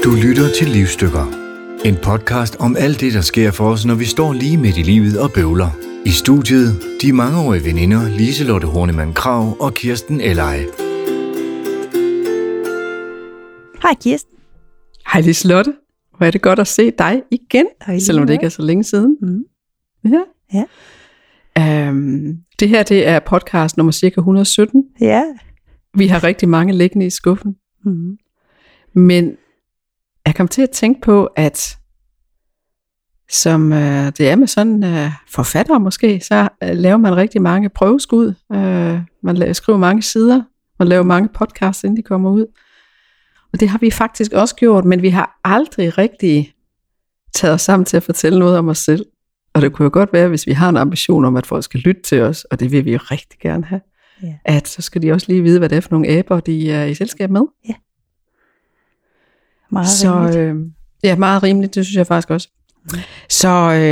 Du lytter til Livsstykker. En podcast om alt det, der sker for os, når vi står lige midt i livet og bøvler. I studiet, de mangeårige veninder Liselotte Hornemann Krag og Kirsten Elleje. Hej Kirsten. Hej Liselotte. Hvor er det godt at se dig igen, selvom det ikke er så længe siden. Mm. Ja. Det her, det er podcast nummer cirka 117. Ja. Vi har rigtig mange liggende i skuffen. Mm. Men jeg kom til at tænke på, at som det er med sådan forfatter måske, så laver man rigtig mange prøveskud. Man skriver mange sider. Man laver mange podcasts, inden de kommer ud. Og det har vi faktisk også gjort, men vi har aldrig rigtig taget os sammen til at fortælle noget om os selv. Og det kunne jo godt være, hvis vi har en ambition om, at folk skal lytte til os, og det vil vi jo rigtig gerne have, at så skal de også lige vide, hvad det er for nogle aber, de er i selskab med. Ja. Meget rimeligt. Ja, meget rimeligt, det synes jeg faktisk også. Mm. Så,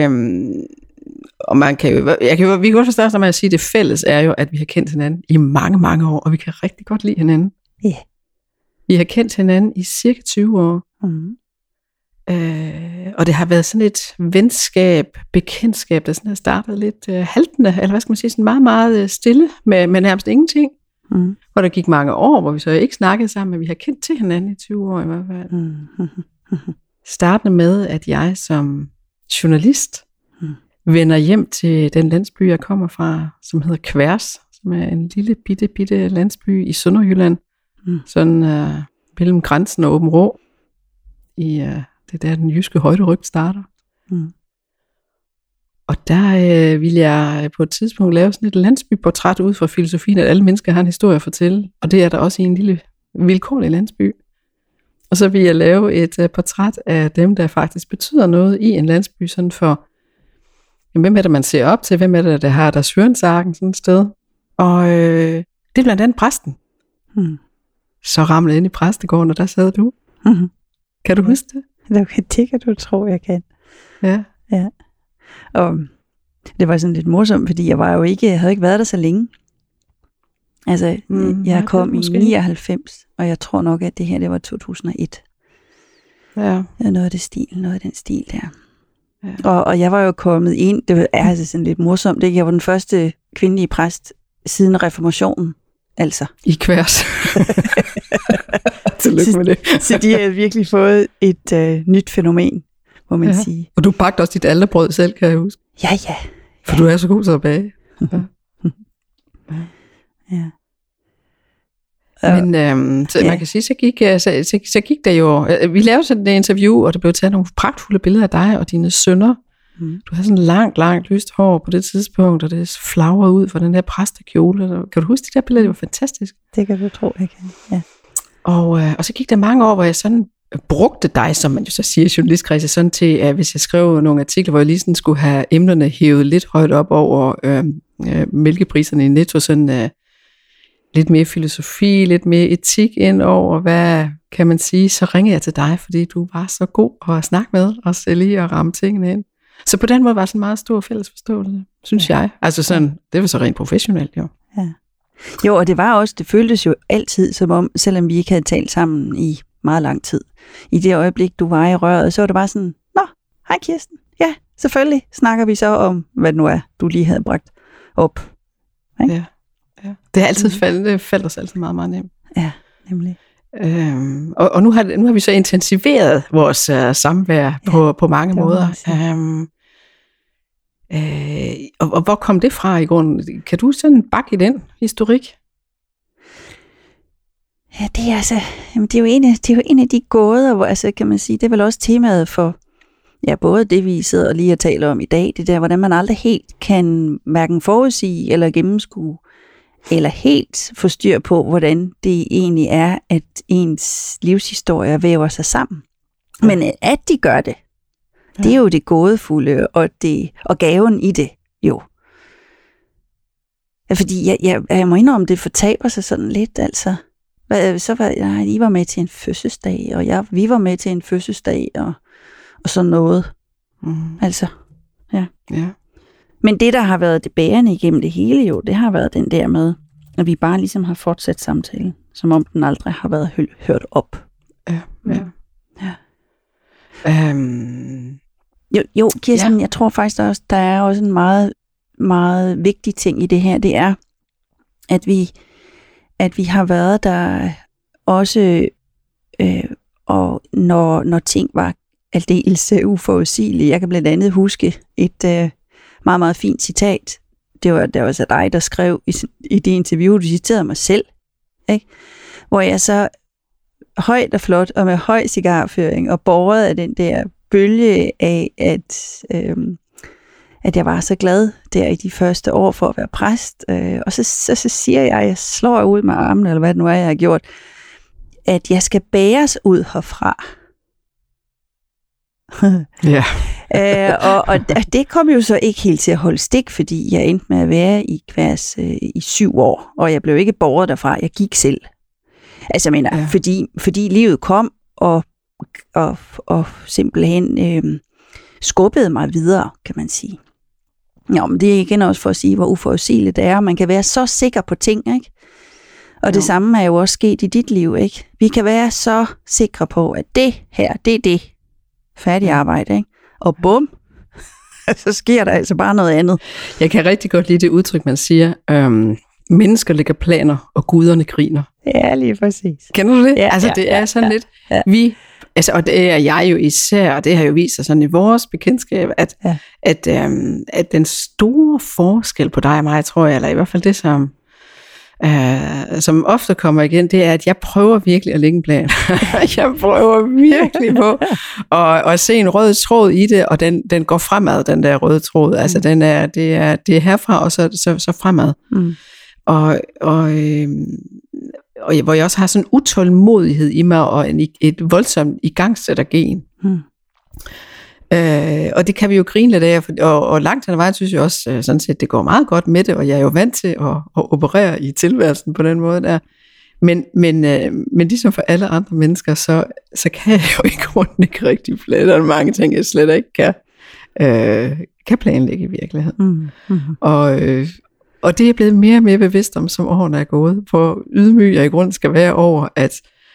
og man kan jo, vi kan godt forstå, når man siger, det fælles er jo, at vi har kendt hinanden i mange, mange år, og vi kan rigtig godt lide hinanden. Ja. Vi har kendt hinanden i cirka 20 år. Mm. Og det har været sådan et venskab, bekendtskab, der sådan har startet lidt haltende, eller hvad skal man sige, sådan meget, meget stille, med nærmest ingenting. Mm. Hvor der gik mange år, hvor vi så ikke snakkede sammen, men vi har kendt til hinanden i 20 år i hvert fald. Startende med, at jeg som journalist vender hjem til den landsby, jeg kommer fra, som hedder Kværs, som er en lille bitte landsby i Sønderjylland. Sådan mellem grænsen og Aabenraa. Det der den jyske højderyg starter. Og der ville jeg på et tidspunkt lave sådan et landsbyportræt ud fra filosofien, at alle mennesker har en historie at fortælle. Og det er der også i en lille vilkårlig landsby. Og så ville jeg lave et portræt af dem, der faktisk betyder noget i en landsby, sådan for, hvem er det, man ser op til, hvem er det, der har deres hørensagen sådan et sted. Og det er blandt andet præsten. Så ramlede ind i præstegården, og der sad du. Kan du huske det? Det kan du tro, jeg kan. Ja. Og det var sådan lidt morsomt, fordi jeg havde ikke været der så længe. Altså, jeg kom i 99, og jeg tror nok, at det her, det var 2001. Ja. Noget af den stil der. Ja. Og jeg var jo kommet ind, det er altså sådan lidt morsomt, ikke? Jeg var den første kvindelige præst siden reformationen, altså. I Kværs. Tillykke med det. Så de har virkelig fået et nyt fænomen, må man sige. Og du bagte også dit alterbrød selv, kan jeg huske. Ja. For du er så god til at bage. Ja. Men så man kan sige, så gik der jo, vi lavede sådan et interview, og der blev taget nogle pragtfulde billeder af dig og dine sønner. Du havde sådan langt lyst hår på det tidspunkt, og det flagrer ud fra den der præstekjole. Kan du huske de der billeder? Det var fantastisk. Det kan du tro, jeg kan. Ja. Og så gik der mange år, hvor jeg sådan brugte dig, som man jo så siger i journalistkredse, sådan til, at hvis jeg skrev nogle artikler, hvor jeg lige sådan skulle have emnerne hævet lidt højt op over mælkepriserne i Netto, sådan lidt mere filosofi, lidt mere etik ind over, hvad kan man sige, så ringede jeg til dig, fordi du var så god at snakke med, og lige at ramme tingene ind. Så på den måde var det sådan en meget stor fælles forståelse, synes jeg. Altså sådan, det var så rent professionelt, jo. Ja. Jo, og det føltes jo altid som om, selvom vi ikke havde talt sammen i meget lang tid. I det øjeblik, du var i røret, så var det bare sådan, nå, hej Kirsten. Ja, selvfølgelig snakker vi så om, hvad det nu er, du lige havde bragt op. Ja. Det har altid faldt os altid meget, meget nemt. Ja, nemlig. Og nu har vi så intensiveret vores samvær på mange måder. Og hvor kom det fra i grunden? Kan du sådan bakke i den historik? Ja, det er jo en af de gåder, hvor, altså, kan man sige, det er vel også temaet for både det, vi sidder og lige og taler om i dag, det der, hvordan man aldrig helt kan hverken forudsige eller gennemskue, eller helt få styr på, hvordan det egentlig er, at ens livshistorie væver sig sammen. Men at de gør det, det er jo det gådefulde, og gaven i det, jo. Fordi jeg må indrømme, det fortaber sig sådan lidt, altså. I var med til en fødselsdag, og vi var med til en fødselsdag, og sådan noget. Altså, ja. Men det, der har været det bærende igennem det hele jo, det har været den der med, at vi bare ligesom har fortsat samtalen, som om den aldrig har været hørt op. Ja. Jo, Kirsten, jeg tror faktisk også, der er også en meget, meget vigtig ting i det her. Det er, at vi har været der også, og når ting var aldeles uforudsigelige. Jeg kan blandt andet huske et meget, meget fint citat. Det var så dig, der skrev i det interview, du citerede mig selv, ikke? Hvor jeg så højt og flot og med høj cigarføring og båret af den der bølge af, at jeg var så glad der i de første år for at være præst. Og så siger jeg slår ud med armen, eller hvad det nu er, jeg har gjort, at jeg skal bæres ud herfra. Ja. Og det kom jo så ikke helt til at holde stik, fordi jeg endte med at være i Kværs i 7 år, og jeg blev ikke båret derfra, jeg gik selv. Altså jeg mener, fordi livet kom og simpelthen skubbede mig videre, kan man sige. Jo, men det er igen også for at sige, hvor uforudsigeligt det er. Man kan være så sikker på ting, ikke? Og det samme er jo også sket i dit liv, ikke? Vi kan være så sikre på, at det her, det er det. Færdig arbejde, ikke? Og bum, så sker der altså bare noget andet. Jeg kan rigtig godt lide det udtryk, man siger, mennesker lægger planer, og guderne griner. Ja, lige præcis. Kender du det? Ja, altså, det er sådan lidt, og det er jeg jo især, og det har jo vist sig sådan i vores bekendtskab, at den store forskel på dig og mig, tror jeg, eller i hvert fald det, som ofte kommer igen, det er, at jeg prøver virkelig at lægge en plan. Jeg prøver virkelig på at se en rød tråd i det, og den går fremad, den der røde tråd. Altså, det er herfra, og så fremad. Mm. Og hvor jeg også har sådan en utålmodighed i mig, og et voldsomt igangsættergen. Mm. Og det kan vi jo grine lidt af, og langt hen ad vejen synes jeg også, sådan set, det går meget godt med det, og jeg er jo vant til at operere i tilværelsen på den måde der. Men ligesom for alle andre mennesker, så kan jeg jo i grunden ikke rigtig flere, og mange ting, jeg slet ikke kan planlægge i virkeligheden. Mm-hmm. Og det er jeg blevet mere og mere bevidst om, som årene er gået, hvor ydmyg jeg i grunden skal være over, at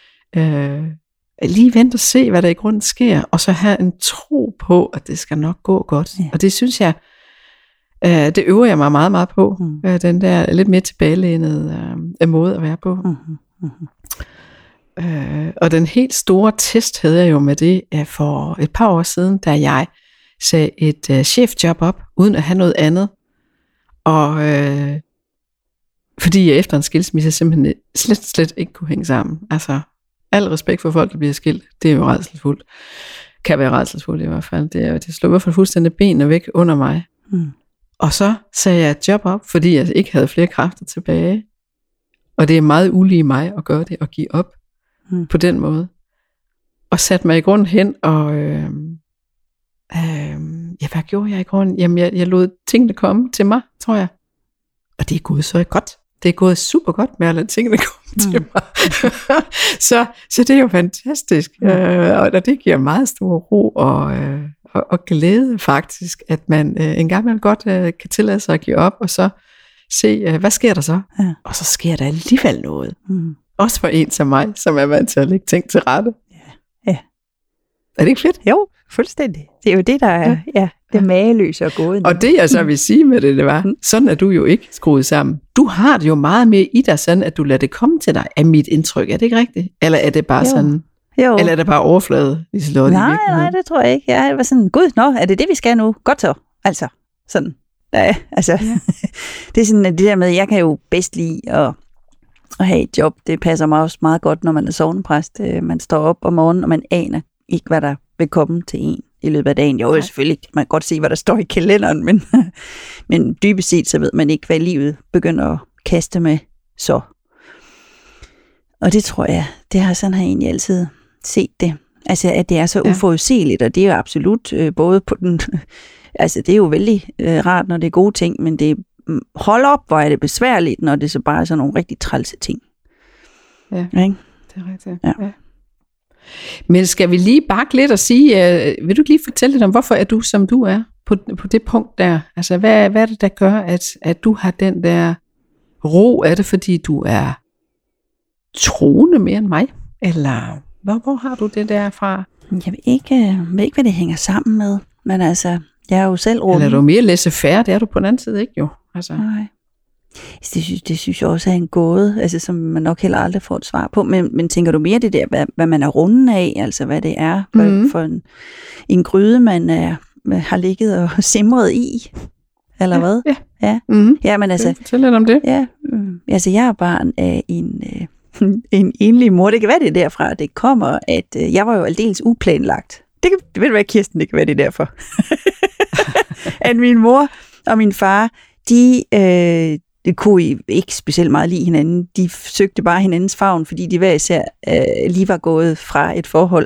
lige vente og se, hvad der i grunden sker, og så have en tro på, at det skal nok gå godt. Ja. Og det synes jeg, det øver jeg mig meget, meget på. Den der lidt mere tilbagelænede måde at være på. Og den helt store test havde jeg jo med det for et par år siden, da jeg sagde et chefjob op, uden at have noget andet. Og fordi jeg efter en skilsmisse simpelthen slet ikke kunne hænge sammen. Altså, al respekt for folk, der bliver skilt, det er jo rædselsfuldt. Kan være rædselsfuldt i hvert fald. Det slår i hvert fald fuldstændig benene væk under mig. Mm. Og så sagde jeg et job op, fordi jeg ikke havde flere kræfter tilbage. Og det er meget ulige mig at gøre det og give op på den måde. Og satte mig i grunden hen, og hvad gjorde jeg i grunden? Jamen, jeg lod tingene komme til mig, tror jeg. Og det er gået så godt. Det er gået super godt med at lade tingene komme til mig. så det er jo fantastisk. Og det giver meget stor ro og glæde faktisk, at man en gang imellem godt kan tillade sig at give op, og så se, hvad sker der så? Ja. Og så sker der alligevel noget. Mm. Også for en som mig, som er vant til at lægge ting til rette. Ja. Er det ikke fedt? Jo, fuldstændig. Det er jo det, der er det mageløse og gode. Og det jeg så vil sige med det var, sådan er du jo ikke skruet sammen. Du har det jo meget mere i dig, sådan at du lader det komme til dig, af mit indtryk. Er det ikke rigtigt? Eller er det bare sådan? Jo. Eller er det bare overflade? Nej, det tror jeg ikke. Jeg var sådan, gud, er det vi skal nu? Godt så. Altså, sådan. Ja, altså, det er sådan, at det der med, jeg kan jo bedst lide at have et job. Det passer mig også meget godt, når man er sognepræst. Man står op om morgenen, og man aner ikke, hvad der vil komme til en i løbet af dagen. Jo, selvfølgelig, man kan godt se, hvad der står i kalenderen, men dybest set, så ved man ikke, hvad livet begynder at kaste med så. Og det tror jeg, sådan har jeg egentlig altid set det. Altså, at det er så uforudsigeligt, og det er jo absolut både på den... Altså, det er jo vældig rart, når det er gode ting, men det hold op, hvor er det besværligt, når det så bare er sådan nogle rigtig trælse ting. Ja, ikke? Det er rigtigt. Ja. Men skal vi lige bakke lidt og sige, vil du ikke lige fortælle lidt om, hvorfor er du, som du er, på det punkt der? Altså, hvad er det, der gør, at du har den der ro? Er det, fordi du er troende mere end mig? Eller Hvor har du det der fra? Jeg ved ikke, hvad det hænger sammen med, men altså, jeg er jo selv rummelig. Eller er du mere laissez-faire? Det er du på den anden side ikke jo. Altså. Nej. Det synes jeg også er en gåde, altså, som man nok heller aldrig får et svar på. Men tænker du mere det der, hvad man er runden af, altså hvad det er for en gryde, man har ligget og simret i? Eller hvad? Ja. Ja, men altså... Fortæl lidt om det. Ja, altså jeg er barn af en enlig mor. Det kan være det derfra, det kommer, at jeg var jo aldeles uplanlagt. Det ved du hvad, Kirsten, det kan være det derfor. At min mor og min far, de kunne ikke specielt meget lide hinanden. De søgte bare hinandens favn, fordi de hver især lige var gået fra et forhold.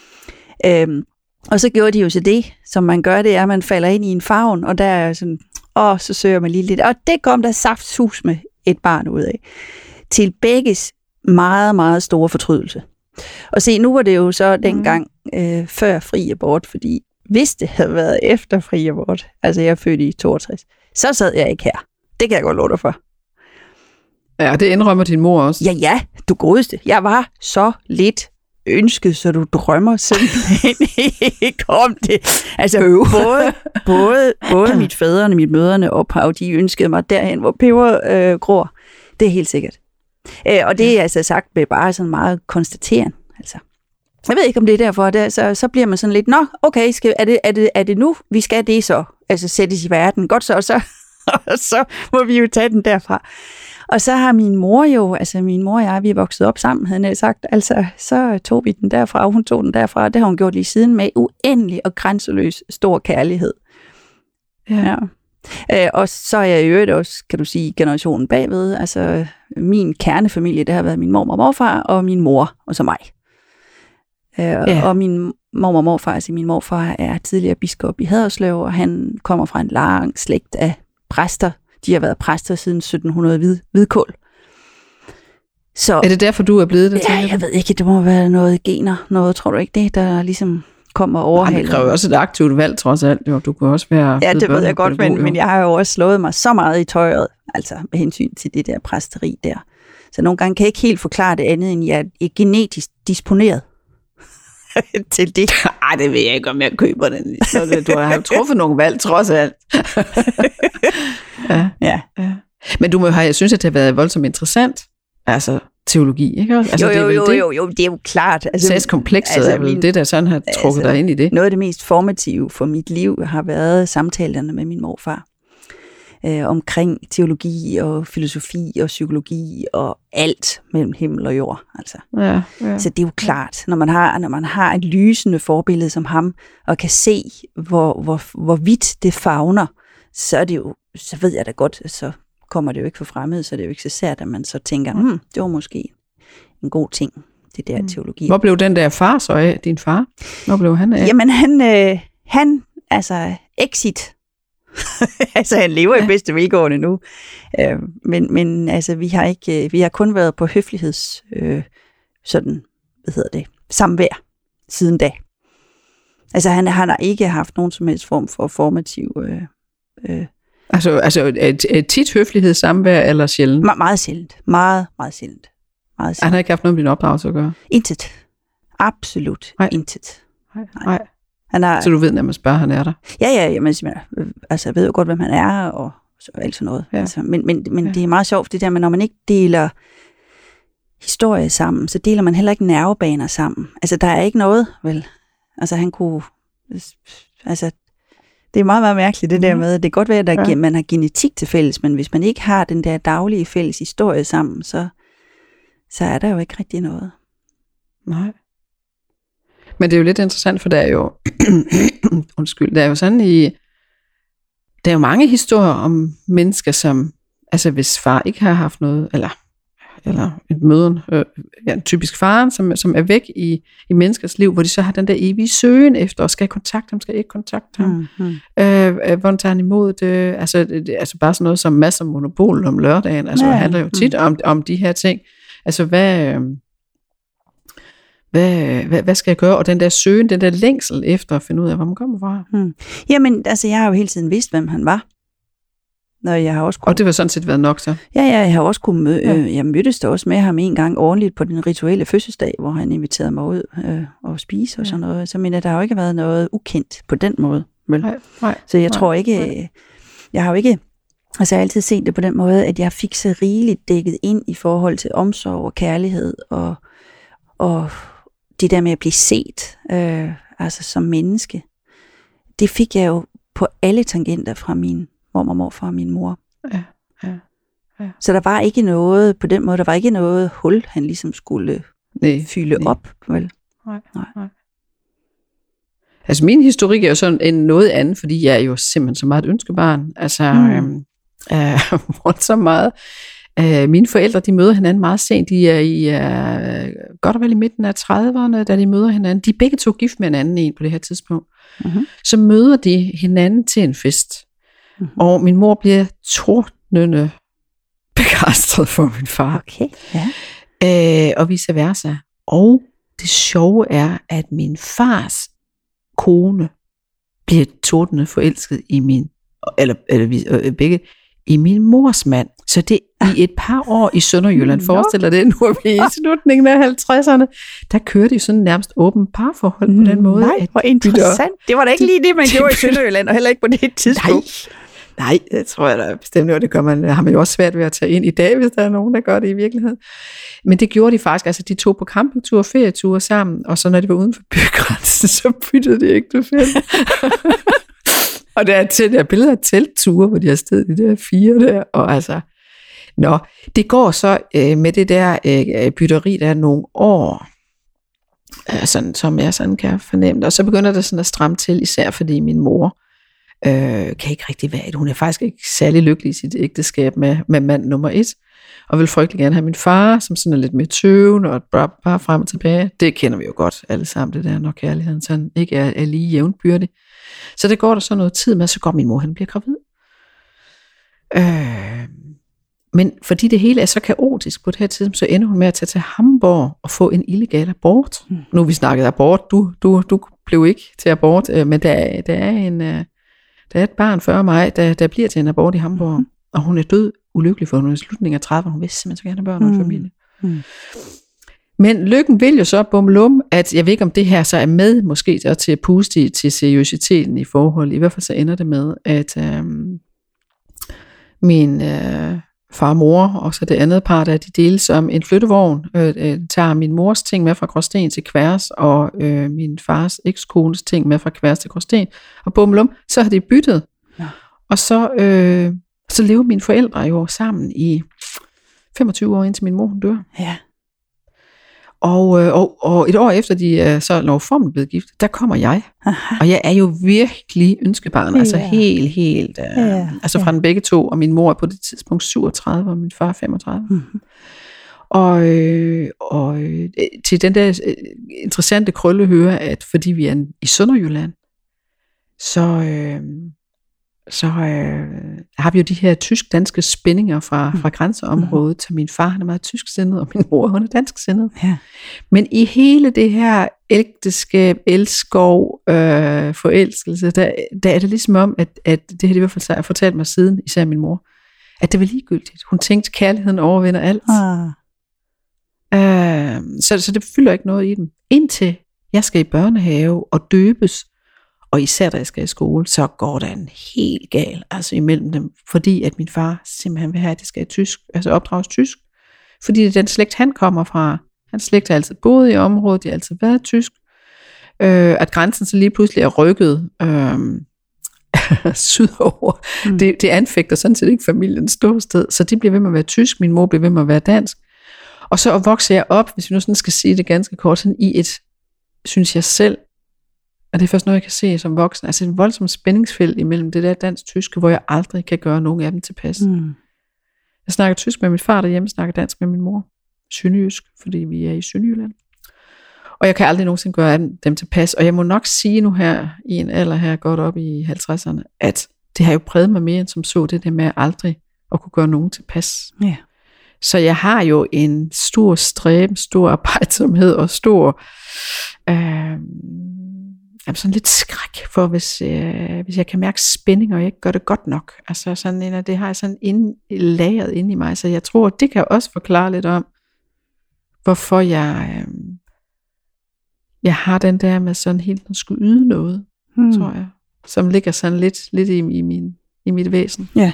Og så gjorde de jo så det, som man gør, det er, at man falder ind i en favn, og der er sådan, så søger man lige lidt. Og det kom der saftsus med et barn ud af. Til begges meget, meget store fortrydelse. Og se, nu var det jo så dengang før fri abort, fordi hvis det havde været efter fri abort, altså jeg er født i 62, så sad jeg ikke her. Det kan jeg godt love dig for. Ja, det indrømmer din mor også. Ja, du godeste. Jeg var så lidt ønsket, så du drømmer simpelthen ikke om det. Altså både mit fædrene og mit mødrene ophav, de ønskede mig derhen, hvor peber gror. Det er helt sikkert. Og det er altså sagt med bare sådan meget konstaterende. Altså. Jeg ved ikke, om det er derfor, så bliver man sådan lidt, nå, okay, er det nu, vi skal det så? Altså sættes i verden. Godt så, og så må vi jo tage den derfra. Og så har min mor og jeg, vi er vokset op sammen, havde jeg sagt, altså så tog vi den derfra, og hun tog den derfra, og det har hun gjort lige siden med uendelig og grænseløs stor kærlighed. Ja. Og så er jeg i øvrigt også, kan du sige, generationen bagved, altså min kernefamilie, det har været min mormor og morfar, og min mor, og så mig. Og min mormor og morfar, altså min morfar er tidligere biskop i Haderslev, og han kommer fra en lang slægt af præster. De har været præster siden 1700 hvidkål. Så, er det derfor, du er blevet det? Ja, jeg ved ikke, det må være noget gener, noget, tror du ikke det, der ligesom kommer overhalet. Det kræver også et aktivt valg, trods alt. Jo, du kan også være... Ja, det ved jeg godt, men jeg har jo også slået mig så meget i tøjet, altså med hensyn til det der præsteri der. Så nogle gange kan jeg ikke helt forklare det andet, end jeg er genetisk disponeret til det. Ej, det ved jeg ikke, om jeg køber den. Så du har jo truffet nogle valg, trods alt. Ja. Men jeg synes, at det har været voldsomt interessant. Altså, teologi, ikke? Altså, jo, det er jo klart. Altså, sagskomplekset er vel det, der sådan har trukket dig ind i det. Noget af det mest formative for mit liv har været samtalerne med min morfar. Omkring teologi og filosofi og psykologi og alt mellem himmel og jord. Altså. Ja. Så det er jo klart, når man har et lysende forbillede som ham, og kan se, hvor vidt det favner, så er det jo, så ved jeg da godt, så kommer det jo ikke for fremmed, så det er jo ikke så sært, at man så tænker, det var måske en god ting, det der teologi. Hvor blev den der far så af, din far? Hvor blev han af? Jamen han altså exit. Altså han lever i bedste vilkårene nu. Men altså vi har kun været på høfligheds samvær siden da. Altså han har ikke haft nogen som helst form for formativ Altså tit høflighedssamvær eller sjældent? Meget sjældent. Meget sjældent. Han har ikke haft noget med din opdragelse at gøre? Intet. Absolut intet. Nej. Så du ved, når man spørger, han er der? Ja, jamen, altså, jeg ved jo godt, hvem han er, og så alt sådan noget. Ja. Altså, men det er meget sjovt, det der med, når man ikke deler historie sammen, så deler man heller ikke nervebaner sammen. Altså, der er ikke noget, vel? Altså, han kunne... Altså, det er meget, meget mærkeligt, det der med, det kan godt være, at man har genetik til fælles, men hvis man ikke har den der daglige fælles historie sammen, så er der jo ikke rigtig noget. Nej. Men det er jo lidt interessant, for der er jo der er jo sådan der er jo mange historier om mennesker, som, altså hvis far ikke har haft noget, eller et mødren, typisk faren, som er væk i menneskers liv, hvor de så har den der evige søgen efter, og skal kontakte ham, skal ikke kontakte ham, hvordan tager han imod det, altså bare sådan noget som masser af monopol om lørdagen, altså det handler jo tit om de her ting, altså hvad skal jeg gøre? Og den der søgen, den der længsel efter at finde ud af, hvor man kommer fra. Jamen, altså jeg har jo hele tiden vidst, hvem han var. Og jeg har også Og det var sådan set været nok så? Ja, jeg har også kunnet jeg mødtes da også med ham en gang ordentligt på den rituelle fødselsdag, hvor han inviterede mig ud og spise og sådan noget. Så der har jo ikke været noget ukendt på den måde. Nej. Så jeg tror ikke, jeg har jo ikke, altså jeg har altid set det på den måde, at jeg fik så rigeligt dækket ind i forhold til omsorg og kærlighed og det der med at blive set, altså som menneske. Det fik jeg jo på alle tangenter fra min mormor, morfar og min mor. Ja. Så der var ikke noget, på den måde, der var ikke noget hul, han ligesom skulle fylde op. Vel? Nej. Altså min historik er jo sådan en noget anden, fordi jeg er jo simpelthen så meget et ønskebarn. Altså, så meget. Mine forældre, de møder hinanden meget sent. De er i godt og vel i midten af 30'erne, da de møder hinanden. De er begge to gift med hinanden på det her tidspunkt. Mm-hmm. Så møder de hinanden til en fest. Mm-hmm. Og min mor bliver tordnende begejstret for min far. Okay, ja. Og vice versa. Og det sjove er, at min fars kone bliver tordnende forelsket i i min mors mand. Så det i et par år i Sønderjylland, forestiller det, nu er vi i slutningen af 50'erne, der kørte de sådan nærmest åbent parforhold på den måde. Nej, hvor interessant. Det var da ikke lige det, man gjorde i Sønderjylland, og heller ikke på det tidspunkt. Nej, det tror jeg da bestemt, og det har man jo også svært ved at tage ind i dag, hvis der er nogen, der gør det i virkeligheden. Men det gjorde de faktisk, altså de tog på campingture og ferieture sammen, og så når de var uden for bygrænsen, så byttede de ægtefælle. Og der er billeder af teltture, hvor de har stedet de der 4 der, og altså, det går så med det der bytteri, der er nogle år, sådan, som jeg sådan kan fornemme, og så begynder det sådan at stramme til, især fordi min mor kan ikke rigtig være det. Hun er faktisk ikke særlig lykkelig i sit ægteskab med mand nummer 1, og vil frygtelig gerne have min far, som sådan er lidt mere tøvende, og bare frem og tilbage. Det kender vi jo godt alle sammen, det der, når kærligheden sådan ikke er lige jævnbyrdig. Så det går der så noget tid med, så går min mor, han bliver gravid. Men fordi det hele er så kaotisk på det her tidspunkt, så ender hun med at tage til Hamburg og få en illegal abort. Nu har vi snakket abort, du blev ikke til abort, men der er et barn før mig, der bliver til en abort i Hamburg, og hun er død ulykkelig, for hun er i slutningen af 30'erne, hun vidste simpelthen så gerne børn og en familie. Men lykken vil jo så bumlum, at jeg ved ikke, om det her så er med, måske til at puste til seriøsiteten i forhold. I hvert fald så ender det med, at min far og mor, og så det andet par, der de deles om en flyttevogn, tager min mors ting med fra Gråsten til Kværs, og min fars ekskones ting med fra Kværs til Gråsten. Og bumlum, så har de byttet. Ja. Og så lever mine forældre jo sammen i 25 år, indtil min mor dør. Ja. Og et år efter de er så lovformeligt blevet gift, der kommer jeg. Aha. Og jeg er jo virkelig ønskebarn, altså helt, altså fra den begge to, og min mor er på det tidspunkt 37, og min far 35. Mm-hmm. Og til den der interessante krølle høre, at fordi vi er i Sønderjylland, så har vi jo de her tysk-danske spændinger fra grænseområdet, så min far han er meget tysksindet, og min mor hun er dansksindet. Ja. Men i hele det her ægteskab, elskov, forelskelse, der er det ligesom om, at det har de i hvert fald fortalt mig siden, især min mor, at det var ligegyldigt. Hun tænkte, kærligheden overvinder alt. Så det fylder ikke noget i dem. Indtil jeg skal i børnehave og døbes, og især da jeg skal i skole, så går der en helt gal, altså imellem dem, fordi at min far simpelthen vil have, at det skal tysk, altså opdrages tysk, fordi det er den slægt, han kommer fra. Hans slægt har altid boet i området, de har altid været tysk. At grænsen så lige pludselig er rykket sydover, det anfægter sådan set ikke familiens ståsted, så det bliver ved med at være tysk, min mor bliver ved med at være dansk. Og så vokser jeg op, hvis vi nu sådan skal sige det ganske kort, sådan i et, synes jeg selv, og det er først noget, jeg kan se som voksen, altså en voldsom spændingsfelt imellem det der dansk-tyske, hvor jeg aldrig kan gøre nogen af dem tilpas. Jeg snakker tysk med min far derhjemme, snakker dansk med min mor. Sønderjysk, fordi vi er i Sønderjylland. Og jeg kan aldrig nogensinde gøre dem tilpas. Og jeg må nok sige nu her, i en alder her, godt op i 50'erne, at det har jo præget mig mere end som så, det der med aldrig at kunne gøre nogen tilpas. Ja. Så jeg har jo en stor stræben, stor arbejdsomhed og stor sådan lidt skræk for, hvis jeg kan mærke spænding, og jeg ikke gør det godt nok. Altså sådan, det har jeg sådan lagret inde i mig, så jeg tror, det kan også forklare lidt om, hvorfor jeg har den der med sådan helt at skulle yde noget, tror jeg, som ligger sådan lidt i mit væsen. Ja.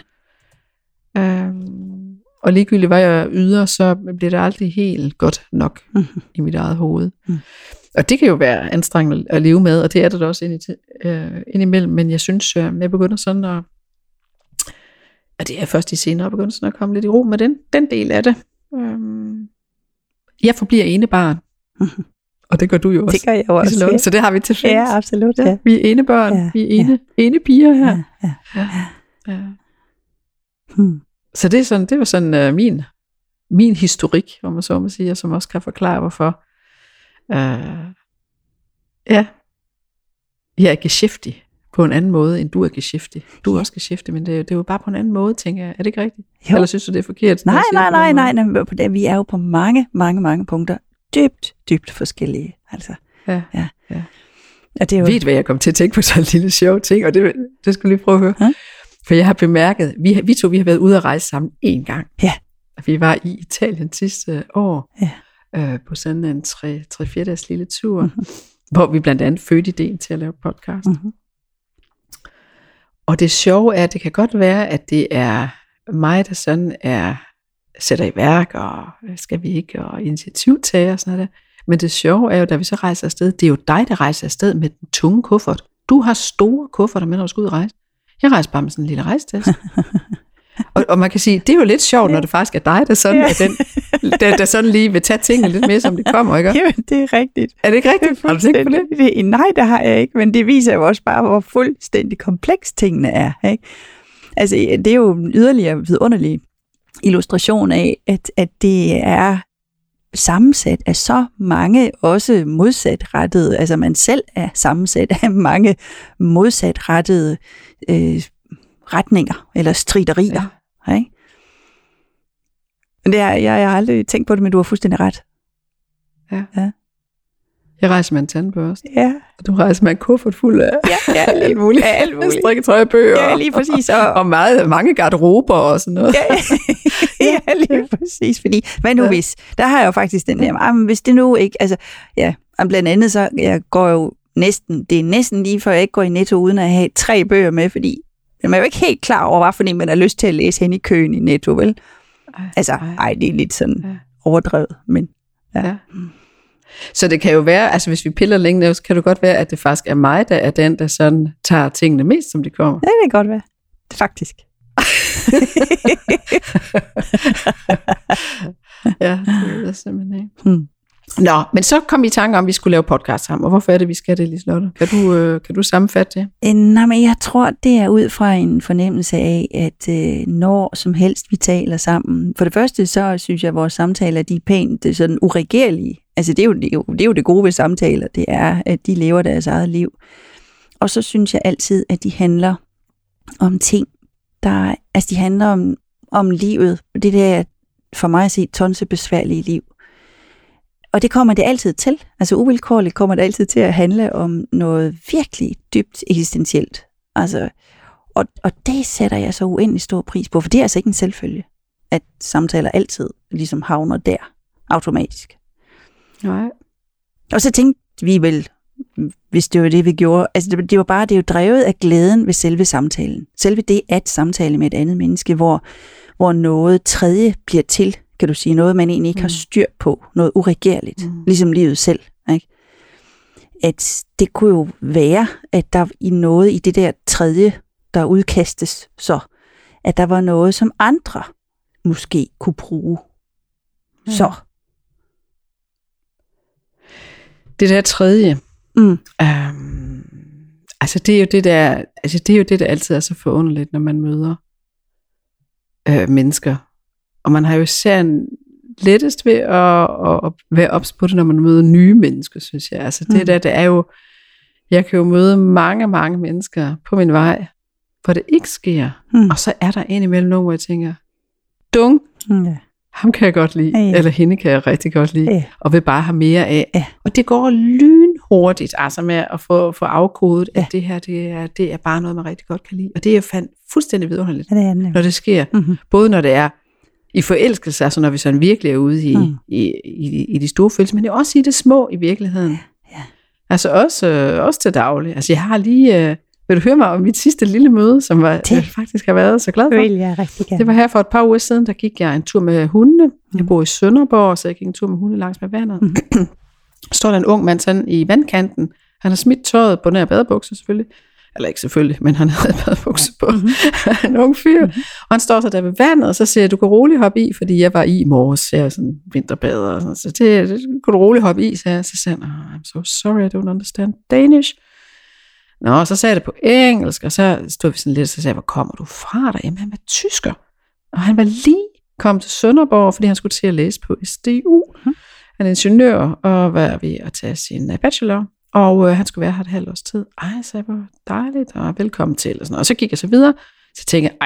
Og ligegyldigt hvad jeg yder, så bliver det aldrig helt godt nok i mit eget hoved. Og det kan jo være anstrengende at leve med, og det er det også indimellem, men jeg synes, jeg begynder sådan at, og det er først i senere, begynder sådan at komme lidt i ro med den del af det. Jeg forbliver enebarn, og det gør du jo også. Det gør jeg også. Ja. Så det har vi til fælles. Ja, absolut. Ja. Vi er enebørn, vi er enepiger her. Ja. Så det var sådan min historik, om man så må sige, som også kan forklare, hvorfor jeg er geschäftig på en anden måde, end du er geschäftig. Du er også geschäftig, men det er jo bare på en anden måde, tænker jeg. Er det ikke rigtigt? Jo. Eller synes du, det er forkert? Nej. Vi er jo på mange punkter dybt forskellige. Altså. Ja. Og det er jo... Ved hvad jeg kom til at tænke på sådan en lille sjov ting, og det skal du lige prøve at høre. For jeg har bemærket, vi to har været ude at rejse sammen en gang. Ja. Vi var i Italien sidste år, på sådan en 3-4 dages lille tur, hvor vi blandt andet fødte ideen til at lave podcast. Og det sjove er, at det kan godt være, at det er mig, der sådan sætter i værk, og skal vi ikke, og initiativtager og sådan noget der. Men det sjove er jo, da vi så rejser afsted, det er jo dig, der rejser afsted med den tunge kuffert. Du har store kufferter med, når du skal ud og rejse. Jeg rejser bare med sådan en lille rejsetaske. og man kan sige, det er jo lidt sjovt, når det faktisk er dig, der sådan, der sådan lige vil tage tingene lidt mere, som det kommer, ikke? Jamen, det er rigtigt. Er det ikke rigtigt? Har du tænkt på det? Nej, det har jeg ikke, men det viser jo også bare, hvor fuldstændig kompleks tingene er. Ikke? Altså, det er jo en yderligere vidunderlig illustration af, at det er sammensat af så mange også modsatrettede, altså man selv er sammensat af mange modsatrettede retninger eller striderier. Ja. Ikke? Jeg har aldrig tænkt på det, men du har fuldstændig ret. Ja. Jeg rejser med en tandbørste. Ja. Og du rejser med en kuffert fuld af alt muligt. Alt muligt. Strikketøj, bøger. Ja, lige præcis. Og mange garderober og sådan noget. Ja, lige præcis. Fordi, hvad nu hvis? Der har jeg jo faktisk den der, hvis det nu ikke, altså, blandt andet så, jeg går jo det er næsten lige før jeg ikke går i Netto, uden at have 3 bøger med, fordi man er jo ikke helt klar over, hvad for en man har lyst til at læse hen i køen i Netto, vel? Altså, det er lidt sådan overdrevet, men ja. Så det kan jo være, altså hvis vi piller længe, så kan det godt være, at det faktisk er mig, der er den, der sådan tager tingene mest, som de kommer. Ja, det kan godt være. Det faktisk. Ja, det ved jeg simpelthen ikke. Nå, men så kom I i tanke om, at vi skulle lave podcast sammen, og hvorfor er det, vi skal det, Liselotte? Kan du sammenfatte det? Nej, men jeg tror, det er ud fra en fornemmelse af, at når som helst vi taler sammen, for det første, så synes jeg, at vores samtaler, de er pænt sådan uregerlige. Altså, det er jo det gode ved samtaler, det er, at de lever deres eget liv. Og så synes jeg altid, at de handler om ting, de handler om livet, det der, for mig at sige, tonsebesværlige liv. Og det kommer det altid til. Altså uvilkårligt kommer det altid til at handle om noget virkelig dybt eksistentielt. Altså, og det sætter jeg så uendelig stor pris på, for det er altså ikke en selvfølge, at samtaler altid ligesom havner der automatisk. Nej. Og så tænkte vi vel, hvis det var det, vi gjorde, altså det er jo drevet af glæden ved selve samtalen. Selve det at samtale med et andet menneske, hvor noget tredje bliver til, kan du sige, noget man egentlig ikke har styr på, noget uregerligt, ligesom livet selv. Ikke? At det kunne jo være, at der i noget i det der tredje, der udkastes, så at der var noget, som andre måske kunne bruge. Ja. Så. Det der tredje, altså det er jo det der altid er så forunderligt, når man møder mennesker. Og man har jo især lettest ved at være ops på det, når man møder nye mennesker, synes jeg. Altså det er jo, jeg kan jo møde mange, mange mennesker på min vej, hvor det ikke sker. Og så er der indimellem nogen, hvor jeg tænker, ham kan jeg godt lide, Ja. eller hende kan jeg rigtig godt lide, Ja. og vil bare have mere af. Ja. Og det går lynhurtigt, altså med at få afkodet, Ja. at det her, det er bare noget, man rigtig godt kan lide. Og det er fuldstændig vidunderligt, Ja, det er den. når det sker. Mm-hmm. Både når det er i forelskelse, altså når vi sådan virkelig er ude i de store følelser, men det er også i det små i virkeligheden. Ja. Altså også til daglig. Altså jeg har lige... vil du høre mig om mit sidste lille møde, som jeg faktisk har været så glad for? Det vil jeg rigtig gerne. Det var her for et par uger siden, der gik jeg en tur med hundene. Jeg bor i Sønderborg, så jeg gik en tur med hunde langs med vandet. Står der en ung mand sådan i vandkanten. Han har smidt tøjet på nær badebukser selvfølgelig. Eller ikke selvfølgelig, men han havde badebukser på. En ung fyr. Og han står så der ved vandet, og så siger jeg, du kan roligt hoppe i, fordi jeg var i morges, jeg er sådan vinterbader. Og sådan. Så det kunne du roligt hoppe i, så sagde han, I'm so sorry, I don't understand Danish. Nå, så sagde jeg det på engelsk, og så stod vi sådan lidt, og så sagde jeg, hvor kommer du fra der? Jamen, han var tysker. Og han var lige kommet til Sønderborg, fordi han skulle til at læse på SDU. Han er ingeniør, og var ved at tage sin bachelor, og han skulle være her et halvt års tid. Ej, så var dejligt, og velkommen til. Og, sådan. Og så gik jeg så videre, så tænkte jeg,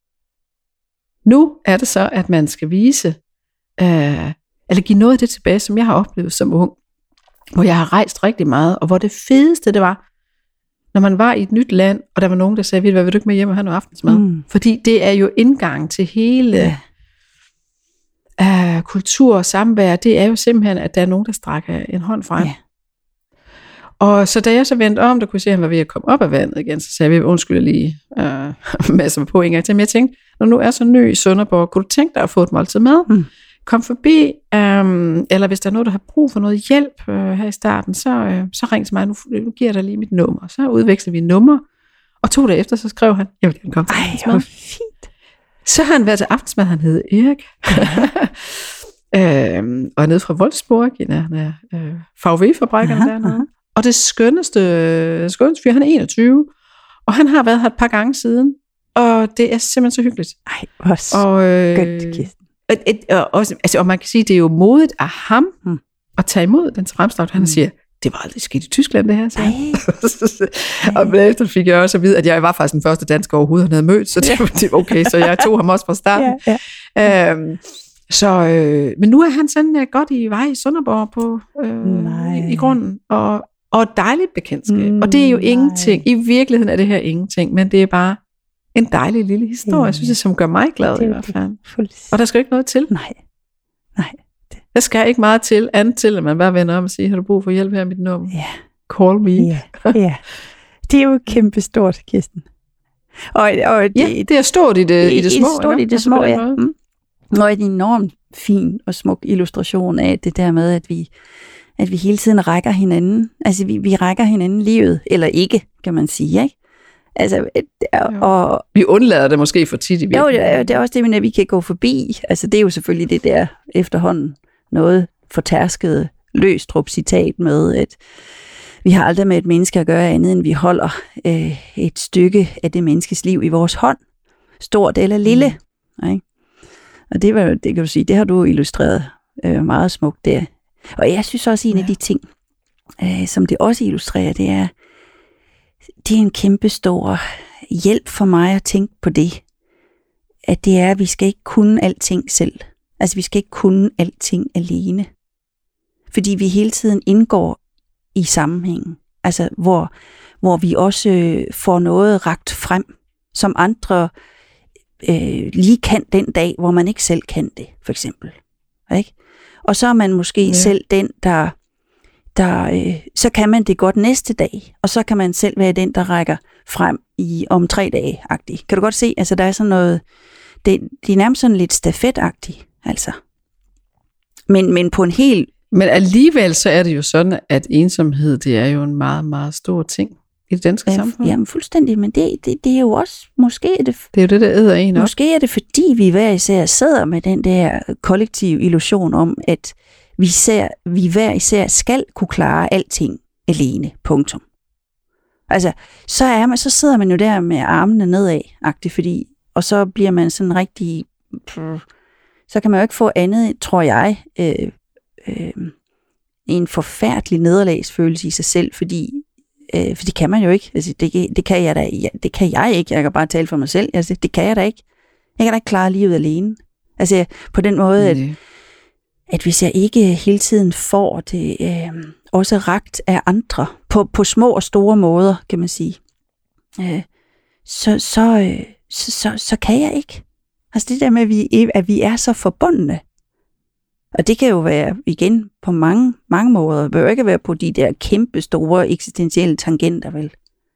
nu er det så, at man skal vise, eller give noget af det tilbage, som jeg har oplevet som ung, hvor jeg har rejst rigtig meget, og hvor det fedeste det var, når man var i et nyt land, og der var nogen, der sagde, vil du ikke med hjem og have noget aftensmad? Fordi det er jo indgang til hele kultur og samvær. Det er jo simpelthen, at der er nogen, der strækker en hånd frem. Ja. Og så da jeg så vendte om, der kunne se, at han var ved at komme op af vandet igen, så sagde jeg, undskyld lige masser på en gang til. Men jeg tænkte, når nu er så ny i Sønderborg, kunne du tænke dig at få et måltid mad? Kom forbi, eller hvis der er noget, der har brug for noget hjælp her i starten, så ring til mig, nu giver jeg dig lige mit nummer. Så udveksler vi nummer, og 2 dage efter, så skrev han, jeg vil gerne komme til aftensmad. Ej, fint. Så har han været til aftensmad, han hed Erik, og er nede fra Wolfsburg, en af VW-fabrikkerne dernede. Og det skønneste fyr, han er 21, og han har været her et par gange siden, og det er simpelthen så hyggeligt. Ej, hvor skønt, Kirsten. Og man kan sige, det er jo modigt af ham at tage imod den fremstrækte. Han siger, det var aldrig sket i Tyskland, det her. Og bagefter fik jeg også at vide, at jeg var faktisk den første dansker overhovedet, han havde mødt, så det var okay, så jeg tog ham også fra starten. Men nu er han sådan godt i vej i Sønderborg på, i grunden, og et dejligt bekendtskab. Og det er jo ingenting. I virkeligheden er det her ingenting, men det er bare en dejlig lille historie, jeg synes, som gør mig glad i hvert fald. Og der skal ikke noget til. Nej. Der skal ikke meget til, andet til, at man bare vender om og siger, har du brug for hjælp her mit nummer? Ja. Call me. Ja. Det er jo kæmpestort, Kirsten. Og det er stort i det små. Stort i det små, ja. Og en enormt fin og smuk illustration af det der med, at vi hele tiden rækker hinanden. Altså, vi rækker hinanden livet, eller ikke, kan man sige, ikke? Altså, og vi undlader det måske for tit i virkeligheden. Jo, det er også det, at vi kan gå forbi. Altså, det er jo selvfølgelig det der efterhånden noget fortærskede Løgstrup-citat med, at vi har aldrig med et menneske at gøre andet, end vi holder et stykke af det menneskes liv i vores hånd. Stort eller lille. Ikke? Og det kan du sige, det har du illustreret meget smukt der. Og jeg synes også, en af de ting, som det også illustrerer, det er en kæmpe stor hjælp for mig at tænke på det. At det er, at vi skal ikke kunne alting selv. Altså, vi skal ikke kunne alting alene. Fordi vi hele tiden indgår i sammenhængen. Altså, hvor vi også får noget rakt frem, som andre lige kan den dag, hvor man ikke selv kan det, for eksempel. Ikke? Og så er man måske selv den, der så kan man det godt næste dag, og så kan man selv være den, der rækker frem om 3 dage-agtigt. Kan du godt se, altså der er sådan noget, det er nærmest sådan lidt stafetagtigt, altså. Men på en helt... Men alligevel så er det jo sådan, at ensomhed, det er jo en meget, meget stor ting i det danske samfund. Jamen fuldstændig, men det er jo også, måske er det... Det er jo det, der æder en op. Måske er det, fordi vi hver især sidder med den der kollektive illusion om, at vi hver især skal kunne klare alting alene. Punktum. Altså, så sidder man jo der med armene nedad-agtigt, fordi, og så bliver man sådan rigtig... Så kan man jo ikke få andet, tror jeg, en forfærdelig nederlagsfølelse i sig selv, for det kan man jo ikke. Altså, det kan jeg ikke. Jeg kan bare tale for mig selv. Altså, det kan jeg da ikke. Jeg kan da ikke klare livet alene. Altså på den måde, at hvis jeg ikke hele tiden får det også rakt af andre, på små og store måder, kan man sige, så kan jeg ikke. Altså det der med, at vi er så forbundne. Og det kan jo være, igen, på mange måder. Det bør jo ikke være på de der kæmpe store eksistentielle tangenter, vel?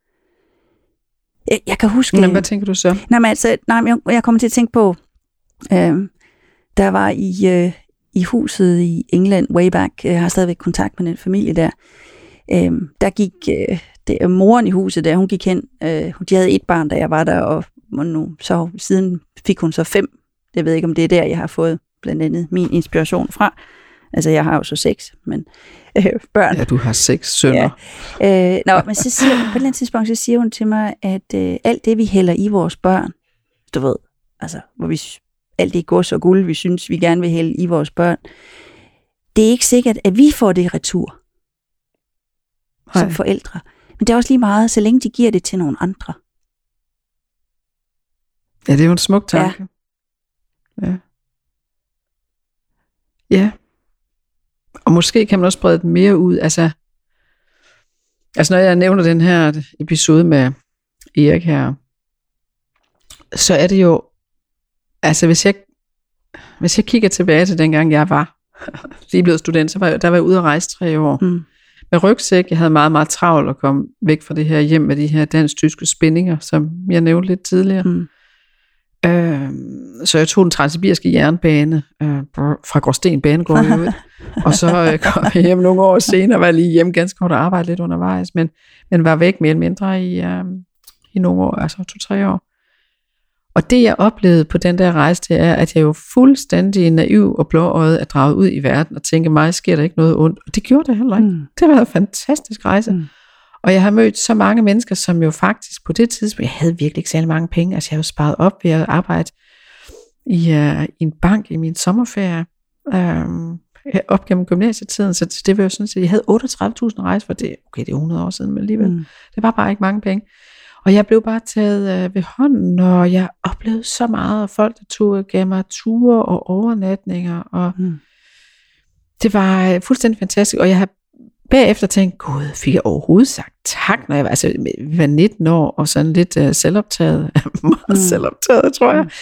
Jeg kan huske... Men hvad tænker du så? Jeg kommer til at tænke på, der var i huset i England way back, jeg har stadigvæk kontakt med den familie der, der gik moren i huset der, hun gik hen, de havde et barn, da jeg var der, og nu, så siden fik hun så 5. Jeg ved ikke, om det er der, jeg har fået blandt andet min inspiration fra. Altså, jeg har jo så 6, men børn. Ja, du har 6 sønner. Ja. Men så siger hun, på et eller andet tidspunkt, så siger hun til mig, at alt det, vi hælder i vores børn, du ved, altså, hvor vi alt det gods og guld, vi synes, vi gerne vil hælde i vores børn, det er ikke sikkert, at vi får det retur som forældre. Men det er også lige meget, så længe de giver det til nogle andre. Ja, det er jo en smuk tanke. Ja. Ja. Og måske kan man også sprede den mere ud. Altså når jeg nævner den her episode med Erik her, så er det jo, altså hvis jeg kigger tilbage til dengang jeg var lige blevet student, så var jeg ude at rejse 3 år. Med rygsæk, jeg havde meget, meget travlt at komme væk fra det her hjem med de her dansk-tyske spændinger, som jeg nævnte lidt tidligere. Så jeg tog den transsibiriske jernbane fra Gråsten Banegård ud, og så kom jeg hjem nogle år senere, var lige hjemme ganske kort og arbejdede lidt undervejs, men var væk mere eller mindre i nogle år, altså 2-3 år. Og det jeg oplevede på den der rejse, det er, at jeg jo fuldstændig naiv og blåøjet er draget ud i verden, og tænker, mig sker der ikke noget ondt, og det gjorde det heller ikke. Det var en fantastisk rejse. Og jeg har mødt så mange mennesker, som jo faktisk på det tidspunkt, jeg havde virkelig ikke særlig mange penge, altså jeg havde jo sparet op ved at arbejde i en bank i min sommerferie, op gennem gymnasietiden, så det var jo sådan, at jeg havde 38.000 rejser for det. Okay, det er 100 år siden, men alligevel. Det var bare ikke mange penge. Og jeg blev bare taget ved hånden, og jeg oplevede så meget, og folk, der gav mig ture og overnatninger, og det var fuldstændig fantastisk, og jeg har bagefter tænkt, gud, fik jeg overhovedet sagt tak, når jeg var 19 år, og sådan lidt selvoptaget, meget selvoptaget, tror jeg.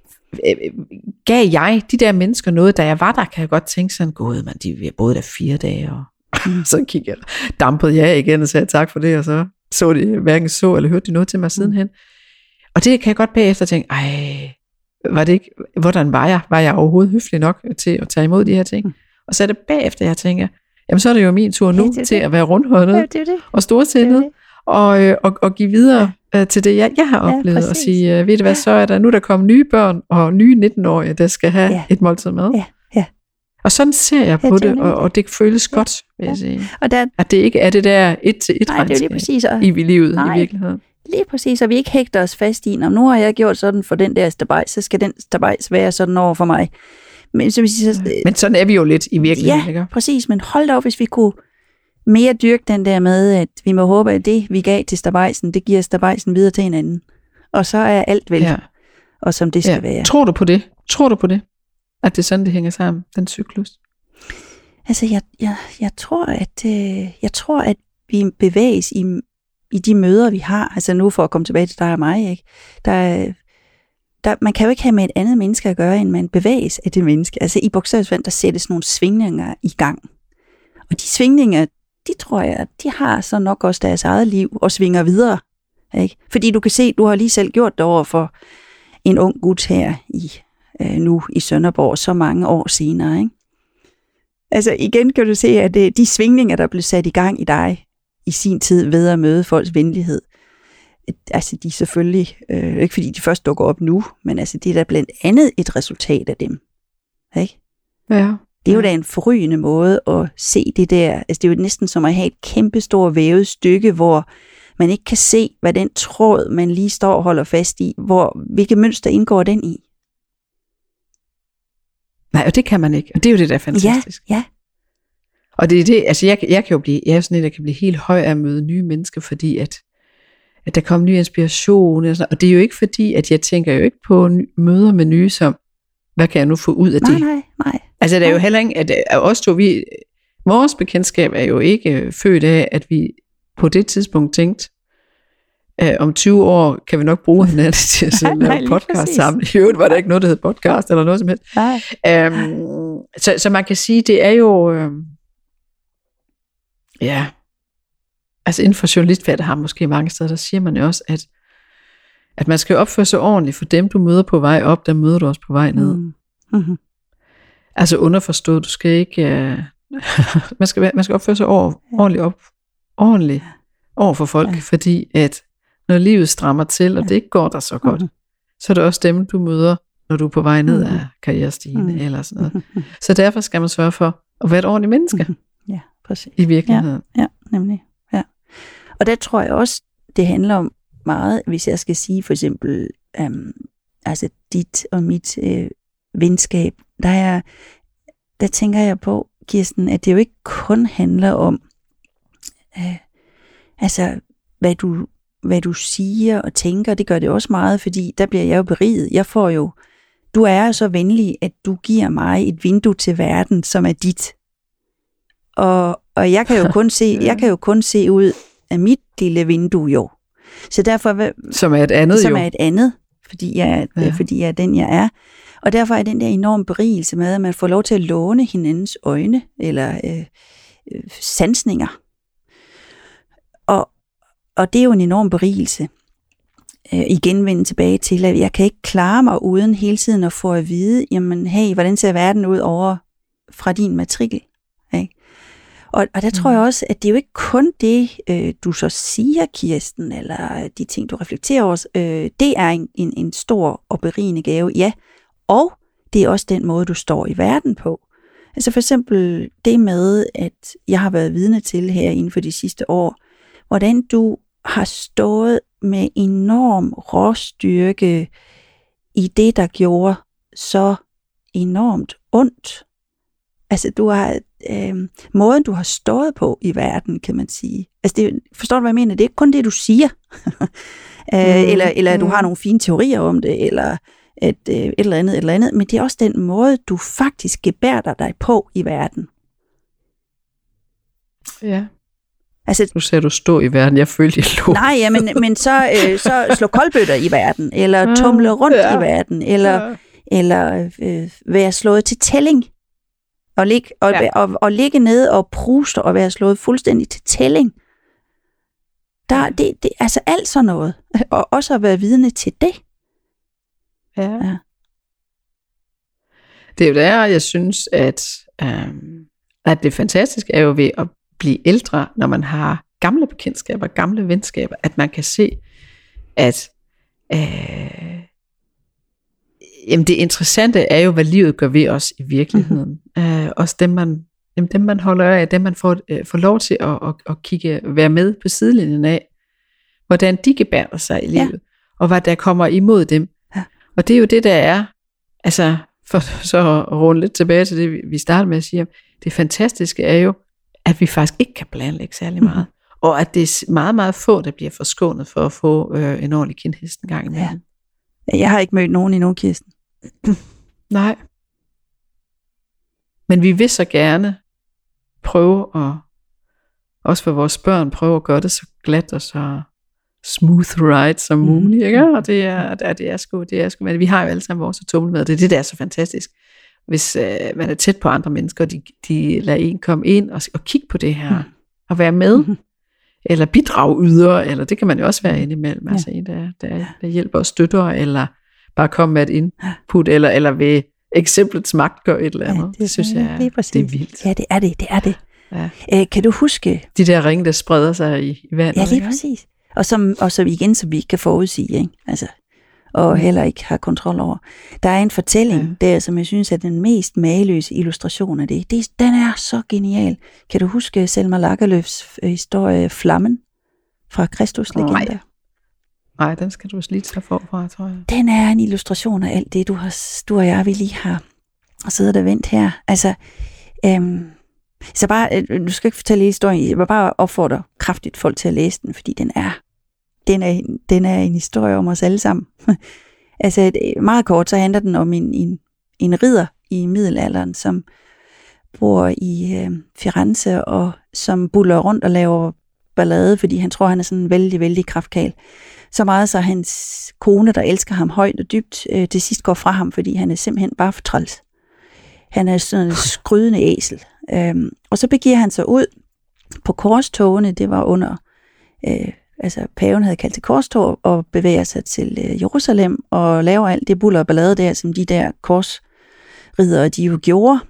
Gav jeg de der mennesker noget, da jeg var der, kan jeg godt tænke sådan, gud, man, de boede der 4 dage, og så kiggede jeg, dampede jeg igen og sagde tak for det, og så de hverken så eller hørte de noget til mig sidenhen. Og det kan jeg godt bagefter tænke, var det ikke, hvordan var jeg? Var jeg overhovedet høflig nok til at tage imod de her ting? Og så er det bagefter, jeg tænker, jamen så er det jo min tur nu til at være rundhåndet og storsindet og give videre til det, jeg har oplevet, og sige, ved du hvad, så er der nu, der kommer nye børn og nye 19-årige, der skal have et måltid mad. Og sådan ser jeg på det, og det føles godt, vil jeg sige. Og at det ikke er det der 1-til-1 i livet i virkeligheden. Lige præcis, og vi ikke hægter os fast i, nu har jeg gjort sådan for den der stabajs, så skal den stabajs være sådan over for mig. Men sådan er vi jo lidt i virkeligheden, ikke? Ja, præcis, men hold da op, hvis vi kunne mere dyrke den der med, at vi må håbe, at det, vi gav til stabajsen, det giver stabajsen videre til hinanden. Og så er alt vel, og som det skal være. Tror du på det? At det er sådan, det hænger sammen, den cyklus? Altså, jeg tror, at vi bevæges i de møder, vi har. Altså nu for at komme tilbage til dig og mig, ikke? Man kan jo ikke have med et andet menneske at gøre, end man bevæges af det menneske. Altså i bogstavsforstand, der sættes nogle svingninger i gang. Og de svingninger, de tror jeg, de har så nok også deres eget liv og svinger videre. Ikke? Fordi du kan se, du har lige selv gjort det over for en ung gut her nu i Sønderborg, så mange år senere. Ikke? Altså igen kan du se, at de svingninger, der blev sat i gang i dig i sin tid ved at møde folks venlighed, altså de er selvfølgelig, ikke fordi de først dukker op nu, men altså det er da blandt andet et resultat af dem. Ikke? Ja. Det er jo da en forrygende måde at se det der, altså det er jo næsten som at have et kæmpestort vævet stykke, hvor man ikke kan se, hvad den tråd, man lige står og holder fast i, hvilke mønster indgår den i. Nej, og det kan man ikke, og det er jo det, der er fantastisk. Ja. Og det er det, altså jeg er sådan en, der kan blive helt høj af at møde nye mennesker, fordi at der kommer ny inspiration, og det er jo ikke fordi, at jeg tænker jo ikke på møder med nye som, hvad kan jeg nu få ud af det? Nej. Altså, det er jo heller ikke, at os to, vores bekendtskab er jo ikke født af, at vi på det tidspunkt tænkte, om 20 år kan vi nok bruge hinanden til at lave podcast sammen. I øvrigt var der ikke noget, der hed podcast, eller noget som helst. Så man kan sige, det er jo, altså inden for journalistfaget har måske mange steder, der siger man jo også, at man skal opføre sig ordentligt, for dem, du møder på vej op, der møder du også på vej ned. Mm-hmm. Altså underforstået, du skal ikke, man skal opføre sig ordentligt over for folk, fordi at når livet strammer til, og det ikke går der så godt, så er det også dem, du møder, når du er på vej ned af karrierestigen, eller sådan noget. Så derfor skal man sørge for at være et ordentligt menneske. Ja, præcis. I virkeligheden. Ja, nemlig. Ja. Og der tror jeg også, det handler om meget, hvis jeg skal sige for eksempel, altså dit og mit venskab, der tænker jeg på, Kirsten, at det jo ikke kun handler om, altså hvad du siger og tænker, det gør det også meget, fordi der bliver jeg jo beriget. Jeg får jo, du er jo så venlig, at du giver mig et vindue til verden, som er dit. Og jeg kan jo kun se ud af mit lille vindue jo. Så derfor som er et andet som er et andet, fordi jeg er den jeg er. Og derfor er den der enorm berigelse med, at man får lov til at låne hinandens øjne eller sansninger. Og det er jo en enorm berigelse. Igen vende tilbage til, at jeg kan ikke klare mig uden hele tiden at få at vide, jamen hey, hvordan ser verden ud over fra din matrikel? Ikke? Og der tror jeg også, at det er jo ikke kun det, du så siger, Kirsten, eller de ting, du reflekterer over. Det er en stor og berigende gave, ja. Og det er også den måde, du står i verden på. Altså for eksempel det med, at jeg har været vidne til her inden for de sidste år, hvordan du har stået med enorm råstyrke i det, der gjorde så enormt ondt. Altså du har måden, du har stået på i verden, kan man sige. Altså forstår du, hvad jeg mener? Det er ikke kun det, du siger. Eller du har nogle fine teorier om det, eller et eller andet, men det er også den måde, du faktisk gebærder dig på i verden. Ja. Altså, nu ser du stå i verden, jeg følte, jeg lå. Nej, ja, men så slå koldbøtter i verden, eller tumle rundt i verden, eller være slået til tælling, og ligge nede og pruste og være slået fuldstændig til tælling. Det altså alt sådan noget, og også at være vidne til det. Ja. Det er jo der, jeg synes, at det fantastiske er jo ved at blive ældre, når man har gamle bekendtskaber, gamle venskaber, at man kan se, at jamen det interessante er jo, hvad livet gør ved os i virkeligheden. Også dem man holder af, dem man får lov til at være med på sidelinjen af, hvordan de gebærder sig i livet, og hvad der kommer imod dem. Ja. Og det er jo det, der er, altså for så at runde lidt tilbage til det, vi startede med at sige, det fantastiske er jo, at vi faktisk ikke kan planlægge særlig meget. Og at det er meget, meget få, der bliver forskånet for at få en ordentlig kindhest en gang imellem. Ja. Jeg har ikke mødt nogen endnu, Kirsten. Nej. Men vi vil så gerne prøve at, også for vores børn, prøve at gøre det så glat og så smooth ride som muligt. Ikke? Og det er sgu, men vi har jo alle sammen vores tumle med. Det er det, der er så fantastisk. Hvis man er tæt på andre mennesker, og de lader en komme ind og kigge på det her, og være med, eller bidrage yder, eller det kan man jo også være indimellem, altså en, der hjælper og støtter, eller bare komme med et input, eller ved eksemplets magt gør et eller andet. Det synes jeg, det er vildt. Ja, det er det. Ja. Kan du huske? De der ringe, der spreder sig i vandet. Ja, lige præcis. Og som vi ikke kan forudsige, ikke? Altså, og heller ikke har kontrol over. Der er en fortælling der, som jeg synes er den mest mageløse illustration af det. Den er så genial. Kan du huske Selma Lagerlöfs historie Flammen fra Kristus legender? Nej, den skal du lige tage forfra, tror jeg. Den er en illustration af alt det, du og jeg, vi lige har siddet og vendt her. Altså, så bare, du skal ikke fortælle historien, jeg vil bare opfordre kraftigt folk til at læse den, fordi den er en historie om os alle sammen. Altså meget kort, så handler den om en ridder i middelalderen, som bor i Firenze, og som buller rundt og laver ballade, fordi han tror, han er sådan vældig, vældig kraftkagel. Så meget så hans kone, der elsker ham højt og dybt, til sidst går fra ham, fordi han er simpelthen bare for træls. Han er sådan en skrydende æsel. Og så begiver han sig ud på korstogene. Det var under, paven havde kaldt til korstog, og bevæger sig til Jerusalem og laver alt det buller og ballade der, som de der korsridere, de jo gjorde.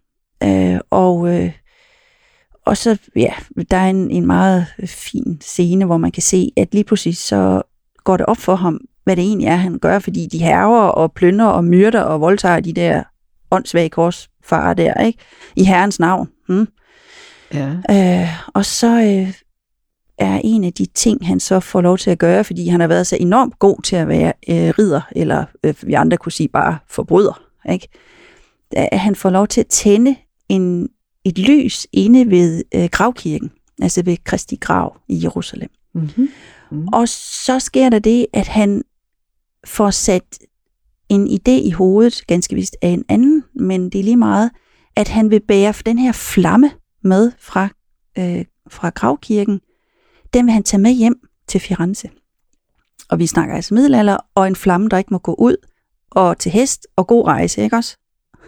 Og så, ja, der er en meget fin scene, hvor man kan se, at lige pludselig så går det op for ham, hvad det egentlig er, han gør, fordi de hærger og plynder og myrder og voldtager de der åndssvage korsfarer der, ikke? I Herrens navn. Ja. Og så er en af de ting, han så får lov til at gøre, fordi han har været så enormt god til at være ridder, eller vi andre kunne sige bare forbryder, ikke? At han får lov til at tænde et lys inde ved gravkirken, altså ved Kristi grav i Jerusalem. Mm-hmm. Mm. Og så sker der det, at han får sat en idé i hovedet, ganske vist af en anden, men det er lige meget, at han vil bære den her flamme med fra gravkirken. Den vil han tage med hjem til Firenze. Og vi snakker altså middelalder, og en flamme, der ikke må gå ud, og til hest, og god rejse, ikke også?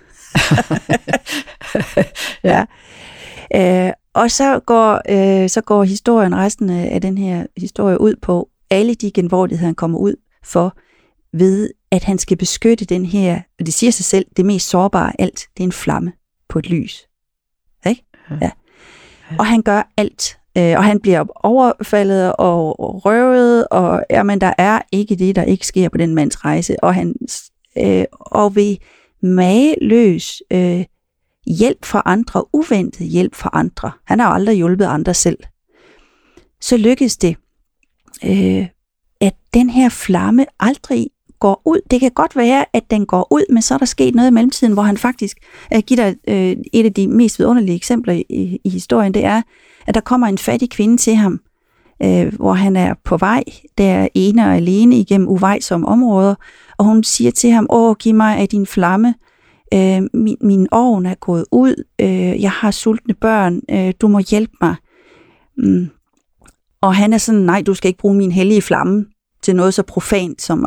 Ja. Og så går historien, resten af den her historie ud på alle de genvordigheder, han kommer ud for, ved at han skal beskytte den her, og det siger sig selv, det mest sårbare af alt, det er en flamme på et lys. Ikke? Ja. Og han gør alt. Og han bliver overfaldet og røvet, og jamen, der er ikke det, der ikke sker på den mands rejse. Og ved mageløs hjælp fra andre, uventet hjælp fra andre. Han har jo aldrig hjulpet andre selv. Så lykkes det, at den her flamme aldrig går ud. Det kan godt være, at den går ud, men så er der sket noget i mellemtiden, hvor han faktisk giver dig et af de mest vidunderlige eksempler i historien, det er, at der kommer en fattig kvinde til ham, hvor han er på vej, der ene og alene igennem uvejsomme områder, og hun siger til ham, giv mig af din flamme, min ovn er gået ud, jeg har sultne børn, du må hjælpe mig. Og han er sådan, nej, du skal ikke bruge min hellige flamme til noget så profant som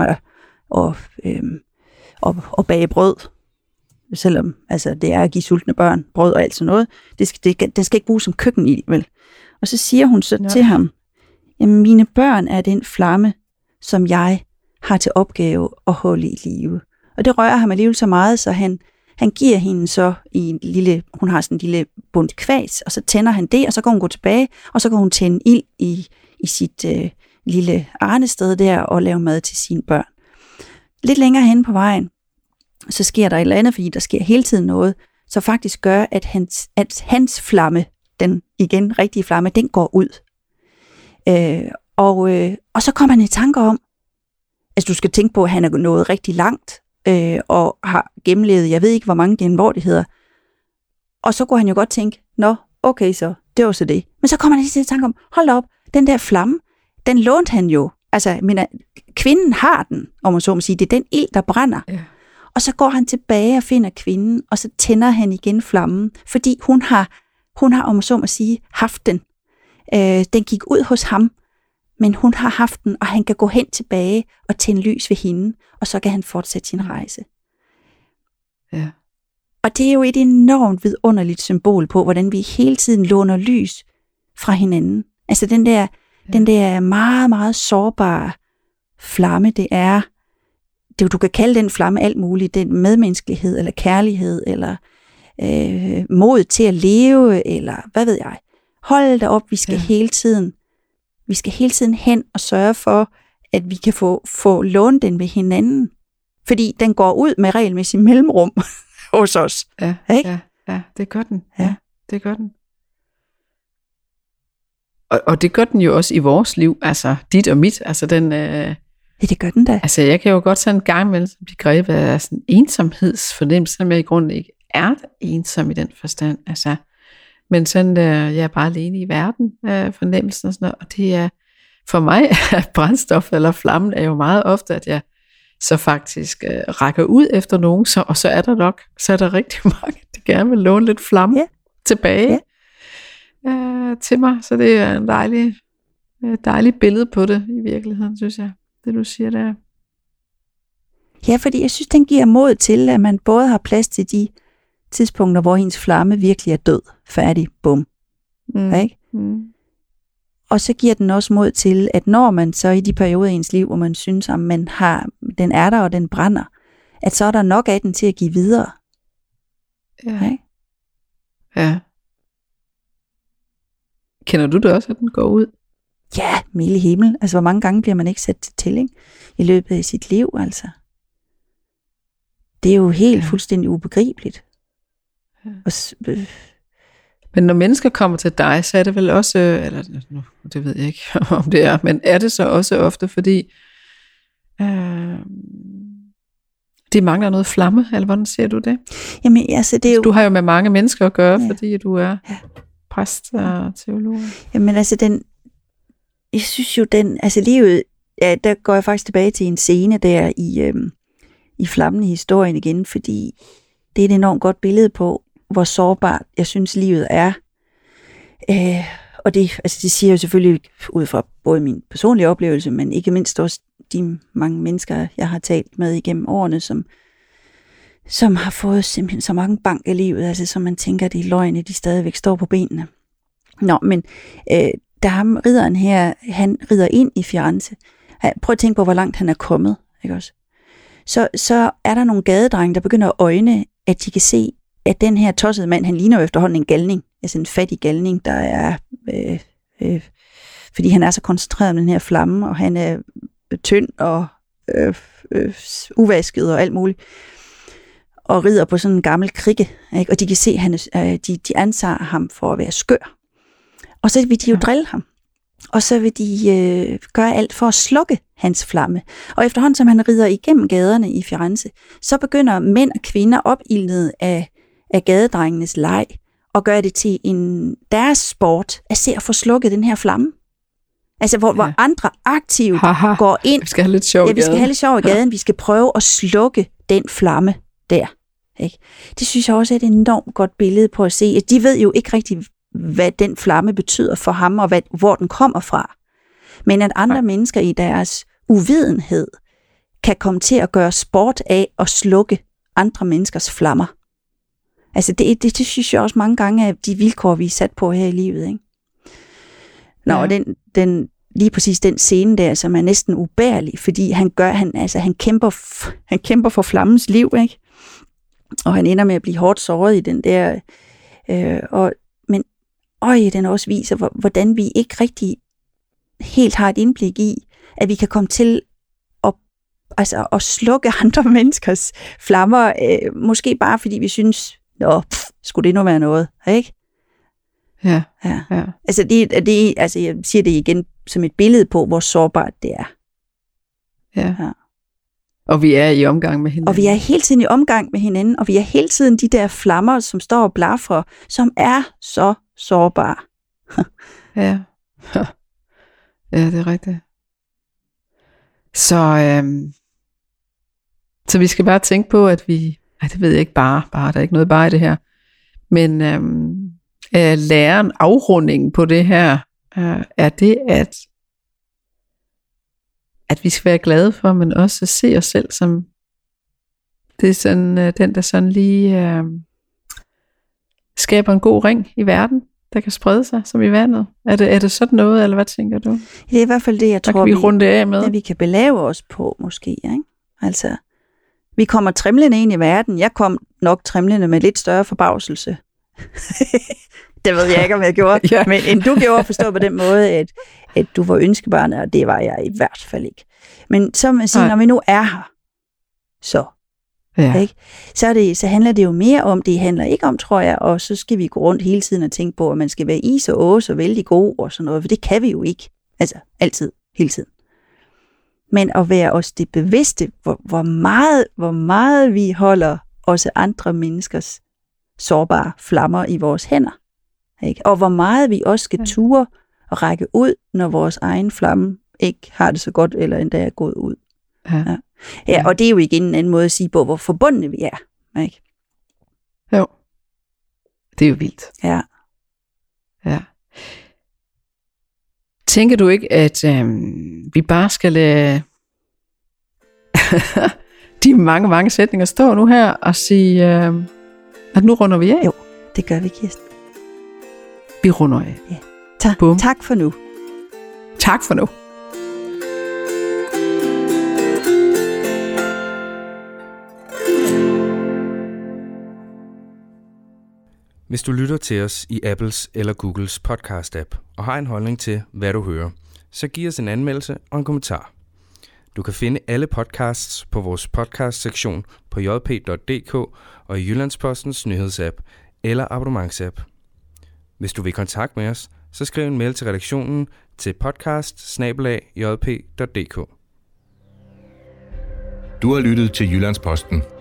at bage brød. Selvom altså, det er at give sultne børn brød og alt sådan noget. Det skal ikke bruges som køkken i, vel? Og så siger hun så til ham, jamen mine børn er den flamme, som jeg har til opgave at holde i live. Og det rører ham alligevel så meget, så han giver hende så hun har sådan en lille bund kvas, og så tænder han det, og så går hun gå tilbage, og så går hun tænde ild i sit lille arnested der, og lave mad til sine børn. Lidt længere hen på vejen, så sker der et eller andet, fordi der sker hele tiden noget, så faktisk gør, at hans flamme, den igen rigtige flamme, den går ud. Og så kommer han i tanker om, altså du skal tænke på, at han er nået rigtig langt, og har gennemlevet, jeg ved ikke, hvor mange genvordigheder. Og så kunne han jo godt tænke, okay så, det var så det. Men så kommer han lige til tanke om, hold op, den der flamme, den lånte han jo. Altså, kvinden har den, om man så må sige, det er den ild, der brænder. Ja. Og så går han tilbage og finder kvinden, og så tænder han igen flammen, fordi hun har, om man så må sige, haft den. Den gik ud hos ham, men hun har haft den, og han kan gå hen tilbage og tænde lys ved hende, og så kan han fortsætte sin rejse. Ja. Og det er jo et enormt vidunderligt symbol på, hvordan vi hele tiden låner lys fra hinanden. Altså den der meget, meget sårbare flamme, det er, du kan kalde den flamme alt muligt, den medmenneskelighed, eller kærlighed, eller mod til at leve, eller hvad ved jeg. Hold da op, vi skal hele tiden hen og sørge for, at vi kan få lånt den ved hinanden. Fordi den går ud med regelmæssigt mellemrum hos os. Ja, ikke? Ja, det gør den. Ja, det gør den. Og det gør den jo også i vores liv, altså dit og mit. Altså den, ja, det gør den da. Altså jeg kan jo godt sådan en gang imellem blive grebet af sådan ensomhedsfornemmelse, selvom jeg i grunden ikke er ensom i den forstand. Altså, men sådan, jeg er bare alene i verden, fornemmelsen og sådan noget. Og det er, for mig er brændstof eller flammen er jo meget ofte, at jeg så faktisk rækker ud efter nogen, og så er der rigtig mange, der gerne vil låne lidt flamme tilbage til mig. Så det er en dejlig billede på det i virkeligheden, synes jeg, det du siger der. Ja, fordi jeg synes, den giver mod til, at man både har plads til de tidspunkter, hvor hendes flamme virkelig er død, færdig, bum. Ikke? Og så giver den også mod til, at når man så i de perioder i ens liv, hvor man synes, at den er der, og den brænder, at så er der nok af den til at give videre. Ja. Ja. Kender du det også, at den går ud? Ja, milde himmel. Altså, hvor mange gange bliver man ikke sat til tælling i løbet af sit liv, altså. Det er jo helt fuldstændig ubegribeligt. Ja. Men når mennesker kommer til dig, så er det vel også, eller det ved jeg ikke, om det er, men er det så også ofte, fordi de mangler noget flamme, eller hvordan ser du det? Jamen, altså, det er jo... Du har jo med mange mennesker at gøre, fordi du er præst og teolog. Jamen, altså, jeg synes jo, livet, der går jeg faktisk tilbage til en scene der i Flammen i historien igen, fordi det er et enormt godt billede på, hvor sårbart jeg synes, livet er. Og det siger jeg selvfølgelig ud fra både min personlige oplevelse, men ikke mindst også de mange mennesker, jeg har talt med igennem årene, som har fået simpelthen så mange bank i livet, altså som man tænker, det er løgne, de stadigvæk står på benene. Nå, men der ham ridderen her, han rider ind i Firenze. Prøv at tænke på, hvor langt han er kommet, ikke også? Så er der nogle gadedrenge, der begynder at øjne, at de kan se, at den her tossede mand, han ligner jo efterhånden en galning, altså en fattig galning, der er, fordi han er så koncentreret med den her flamme, og han er tynd og uvasket og alt muligt, og rider på sådan en gammel krikke, ikke? Og de kan se, at de anser ham for at være skør. Og så vil de jo drille ham. Og så vil de gøre alt for at slukke hans flamme. Og efterhånden, som han rider igennem gaderne i Firenze, så begynder mænd og kvinder opildnet af gadedrengenes leg, og gør det til deres sport at se at få slukket den her flamme. Altså, hvor andre aktivt går ind. Vi skal have lidt sjov i gaden. Vi skal have lidt sjov i gaden. Vi skal prøve at slukke den flamme der. Ikke? Det synes jeg også er et enormt godt billede på at se, at de ved jo ikke rigtig, hvad den flamme betyder for ham, og hvor den kommer fra. Men at andre mennesker i deres uvidenhed kan komme til at gøre sport af at slukke andre menneskers flammer. Altså det synes jeg også mange gange er de vilkår, vi er sat på her i livet. Ikke? Nå, den lige præcis den scene der, som er næsten ubærlig, fordi han kæmper for flammens liv, ikke? Og han ender med at blive hårdt såret i den der, den også viser, hvordan vi ikke rigtig helt har et indblik i, at vi kan komme til at slukke andre menneskers flammer, måske bare fordi vi synes, skulle det nu være noget, ikke? Ja. Altså, jeg siger det igen som et billede på, hvor sårbart det er. Ja. Og vi er i omgang med hinanden. Og vi er hele tiden i omgang med hinanden, og vi er hele tiden de der flammer, som står og blafrer, som er så sårbare. Ja, det er rigtigt. Så vi skal bare tænke på, at det ved jeg ikke bare, der er ikke noget bare i det her, men læren afrundingen på det her, er det, at vi skal være glade for, men også se os selv som det er sådan, den, der sådan lige skaber en god ring i verden, der kan sprede sig, som i vandet. Er det sådan noget, eller hvad tænker du? Det er i hvert fald det, jeg tror, vi runde af med. At vi kan belave os på, måske. Ikke? Altså, vi kommer trimlende ind i verden. Jeg kom nok trimlende med lidt større forbavselse. Det ved jeg ikke, om jeg gjorde. Ja. Men end du gjorde, forstå på den måde, at du var ønskebarnet, og det var jeg i hvert fald ikke. Men så man siger, når vi nu er her, ikke? Så handler det jo mere om, det handler ikke om, tror jeg, og så skal vi gå rundt hele tiden og tænke på, at man skal være i så vældig god og sådan noget, for det kan vi jo ikke. Altså, altid, hele tiden. Men at være os det bevidste, hvor meget vi holder også andre menneskers sårbare flammer i vores hænder. Ikke? Og hvor meget vi også skal ture og række ud, når vores egen flamme ikke har det så godt, eller endda er gået ud. Ja, og det er jo igen en anden måde at sige på, hvor forbundne vi er. Ikke? Jo. Det er jo vildt. Ja. Ja. Tænker du ikke, at vi bare skal lade de mange sætninger stå nu her og sige, at nu runder vi af? Jo, det gør vi, Kirsten. Vi runder af. Ja. Tak for nu. Tak for nu. Hvis du lytter til os i Apples eller Googles podcast-app og har en holdning til, hvad du hører, så giv os en anmeldelse og en kommentar. Du kan finde alle podcasts på vores podcast-sektion på jp.dk og i Jyllandspostens nyhedsapp eller abonnementsapp. Hvis du vil i kontakt med os, så skriv en mail til redaktionen til podcast@jp.dk. Du har lyttet til Jyllandsposten.